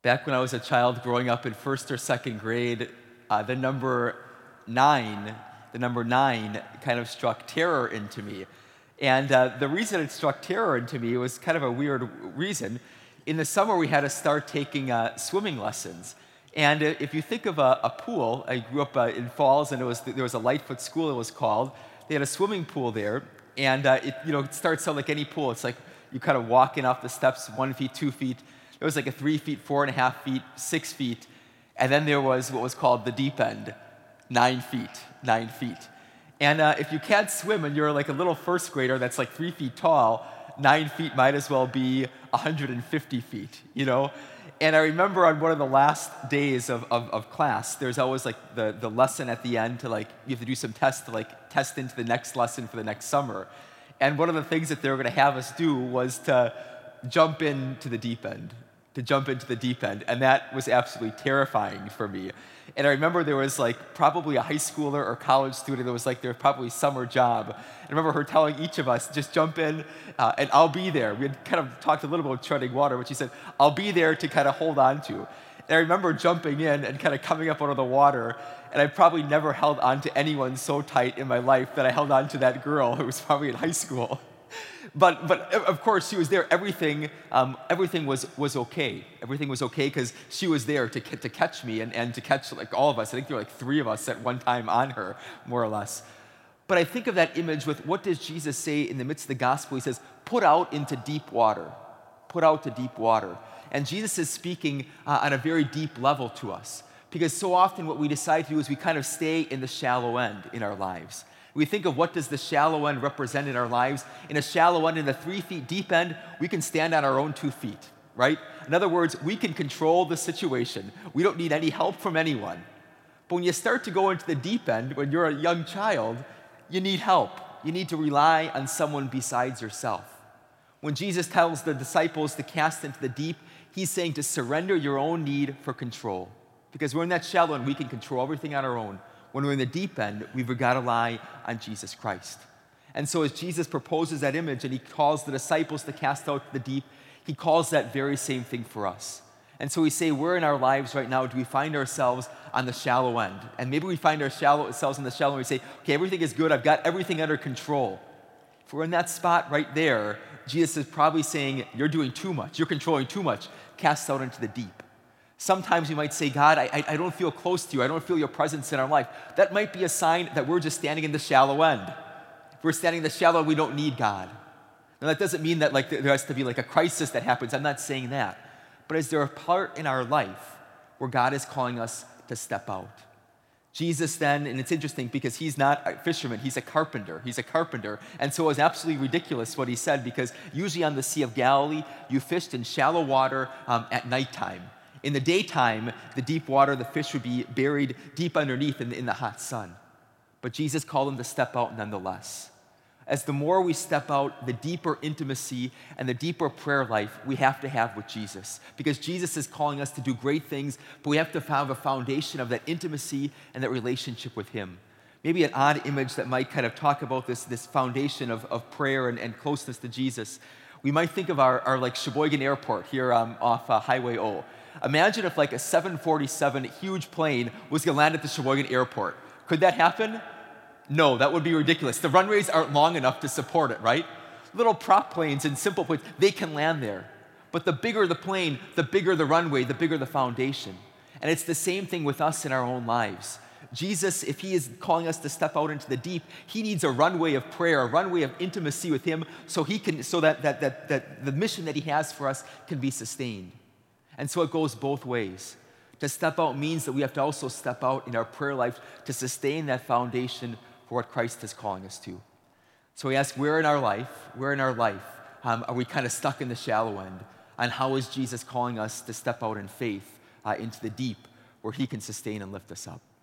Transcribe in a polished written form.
Back when I was a child growing up in first or second grade, the number nine, kind of struck terror into me. And the reason it struck terror into me was kind of a weird reason. In the summer, we had to start taking swimming lessons. And if you think of a pool, I grew up in Falls, and there was a Lightfoot School, it was called. They had a swimming pool there, and it starts out like any pool. It's like you kind of walk in off the steps, 1 feet, 2 feet. There was like a 3 feet, 4.5 feet, 6 feet, and then there was what was called the deep end, 9 feet. And if you can't swim and you're like a little first grader that's like 3 feet tall, 9 feet might as well be 150 feet, And I remember on one of the last days of class, there's always like the lesson at the end to you have to do some tests to test into the next lesson for the next summer. And one of the things that they were going to have us do was to jump into the deep end. And that was absolutely terrifying for me. And I remember there was probably a high schooler or college student that was their probably summer job. I remember her telling each of us, just jump in and I'll be there. We had kind of talked a little bit about treading water, but she said, I'll be there to kind of hold on to. And I remember jumping in and kind of coming up out of the water, and I probably never held on to anyone so tight in my life that I held on to that girl who was probably in high school. But of course, she was there. Everything was okay. Everything was okay because she was there to catch me and to catch all of us. I think there were 3 of us at one time on her, more or less. But I think of that image with what does Jesus say in the midst of the gospel? He says, put out into deep water. Put out to deep water. And Jesus is speaking on a very deep level to us. Because so often what we decide to do is we kind of stay in the shallow end in our lives. We think of what does the shallow end represent in our lives. In a shallow end, in the 3 feet deep end, we can stand on our own 2 feet, right? In other words, we can control the situation. We don't need any help from anyone. But when you start to go into the deep end, when you're a young child, you need help. You need to rely on someone besides yourself. When Jesus tells the disciples to cast into the deep, he's saying to surrender your own need for control. Because we're in that shallow end, we can control everything on our own. When we're in the deep end, we've got to rely on Jesus Christ. And so as Jesus proposes that image and he calls the disciples to cast out the deep, he calls that very same thing for us. And so we say, where in our lives right now do we find ourselves on the shallow end? And maybe we find ourselves in the shallow end and we say, okay, everything is good. I've got everything under control. If we're in that spot right there, Jesus is probably saying, you're doing too much. You're controlling too much. Cast out into the deep. Sometimes we might say, God, I don't feel close to you. I don't feel your presence in our life. That might be a sign that we're just standing in the shallow end. If we're standing in the shallow, we don't need God. Now, that doesn't mean that there has to be a crisis that happens. I'm not saying that. But is there a part in our life where God is calling us to step out? Jesus then, and it's interesting because he's not a fisherman, he's a carpenter. And so it was absolutely ridiculous what he said, because usually on the Sea of Galilee, you fished in shallow water at nighttime. In the daytime, the deep water, the fish would be buried deep underneath in the hot sun. But Jesus called them to step out nonetheless. As the more we step out, the deeper intimacy and the deeper prayer life we have to have with Jesus. Because Jesus is calling us to do great things, but we have to have a foundation of that intimacy and that relationship with him. Maybe an odd image that might kind of talk about this foundation of prayer and closeness to Jesus. We might think of our Sheboygan Airport here off Highway O. Imagine if a 747 huge plane was going to land at the Sheboygan Airport. Could that happen? No, that would be ridiculous. The runways aren't long enough to support it, right? Little prop planes and simple planes, they can land there. But the bigger the plane, the bigger the runway, the bigger the foundation. And it's the same thing with us in our own lives. Jesus, if he is calling us to step out into the deep, he needs a runway of prayer, a runway of intimacy with him so that the mission that he has for us can be sustained. And so it goes both ways. To step out means that we have to also step out in our prayer life to sustain that foundation for what Christ is calling us to. So we ask, where in our life are we kind of stuck in the shallow end? And how is Jesus calling us to step out in faith into the deep where he can sustain and lift us up?